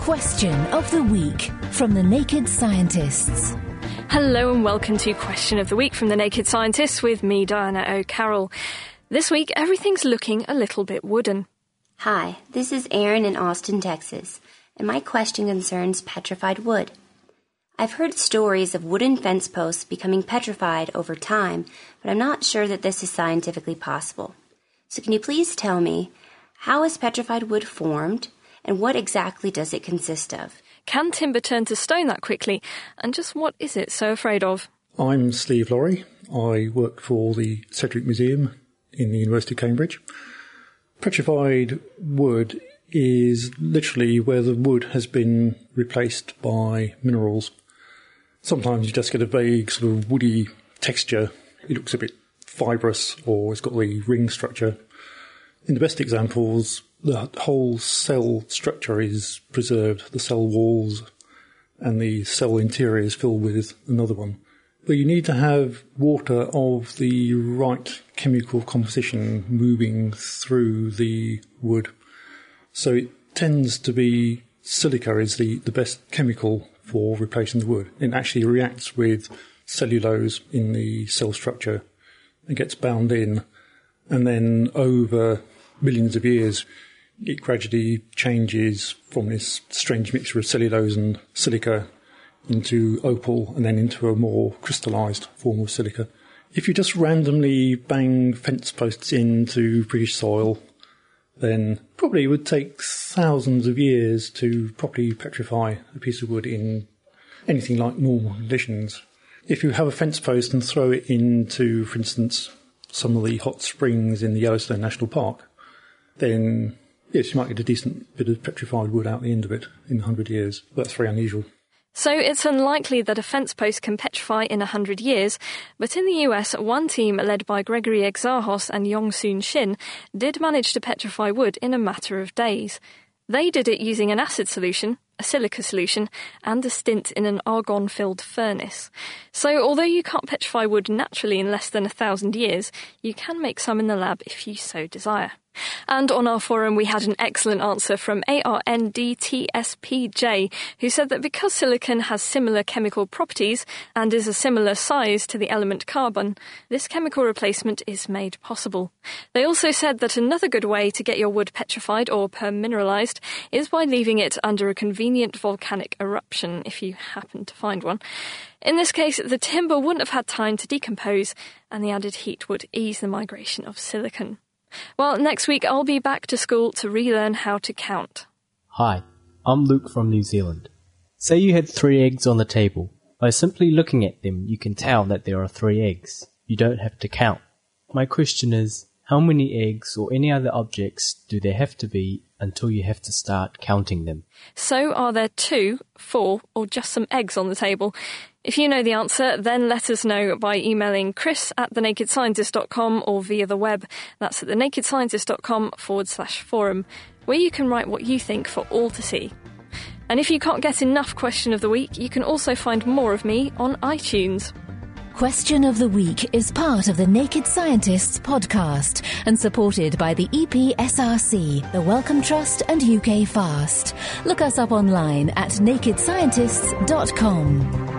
Question of the Week from the Naked Scientists. Hello and welcome to Question of the Week from the Naked Scientists with me, Diana O'Carroll. This week, everything's looking a little bit wooden. Hi, this is Erin in Austin, Texas, and my question concerns petrified wood. I've heard stories of wooden fence posts becoming petrified over time, but I'm not sure that this is scientifically possible. So can you please tell me, how is petrified wood formed, and what exactly does it consist of? Can timber turn to stone that quickly, and just what is it so afraid of? I'm Steve Laurie. I work for the Sedgwick Museum in the University of Cambridge. Petrified wood is literally where the wood has been replaced by minerals. Sometimes you just get a vague sort of woody texture. It looks a bit fibrous, or it's got the ring structure. In the best examples, the whole cell structure is preserved. The cell walls and the cell interior is filled with another one. But you need to have water of the right chemical composition moving through the wood. So it tends to be silica is the best chemical for replacing the wood. It actually reacts with cellulose in the cell structure. It gets bound in, and then over millions of years, it gradually changes from this strange mixture of cellulose and silica into opal and then into a more crystallised form of silica. If you just randomly bang fence posts into British soil, then probably it would take thousands of years to properly petrify a piece of wood in anything like normal conditions. If you have a fence post and throw it into, for instance, some of the hot springs in the Yellowstone National Park, then yes, you might get a decent bit of petrified wood out the end of it in 100 years. But that's very unusual. So it's unlikely that a fence post can petrify in 100 years, but in the US, one team led by Gregory Exarchos and Yong-Soon Shin did manage to petrify wood in a matter of days. They did it using an acid solution, a silica solution, and a stint in an argon-filled furnace. So although you can't petrify wood naturally in less than 1,000 years, you can make some in the lab if you so desire. And on our forum, we had an excellent answer from ARNDTSPJ, who said that because silicon has similar chemical properties and is a similar size to the element carbon, this chemical replacement is made possible. They also said that another good way to get your wood petrified or permineralized is by leaving it under a convenient volcanic eruption, if you happen to find one. In this case, the timber wouldn't have had time to decompose, and the added heat would ease the migration of silicon. Well, next week I'll be back to school to relearn how to count. Hi, I'm Luke from New Zealand. Say you had 3 eggs on the table. By simply looking at them, you can tell that there are 3 eggs. You don't have to count. My question is, how many eggs or any other objects do there have to be until you have to start counting them? So are there 2, 4, or just some eggs on the table? If you know the answer, then let us know by emailing chris@thenakedscientist.com or via the web. That's at thenakedscientist.com/forum, where you can write what you think for all to see. And if you can't get enough Question of the Week, you can also find more of me on iTunes. Question of the Week is part of the Naked Scientists podcast and supported by the EPSRC, the Wellcome Trust and UK Fast. Look us up online at nakedscientists.com.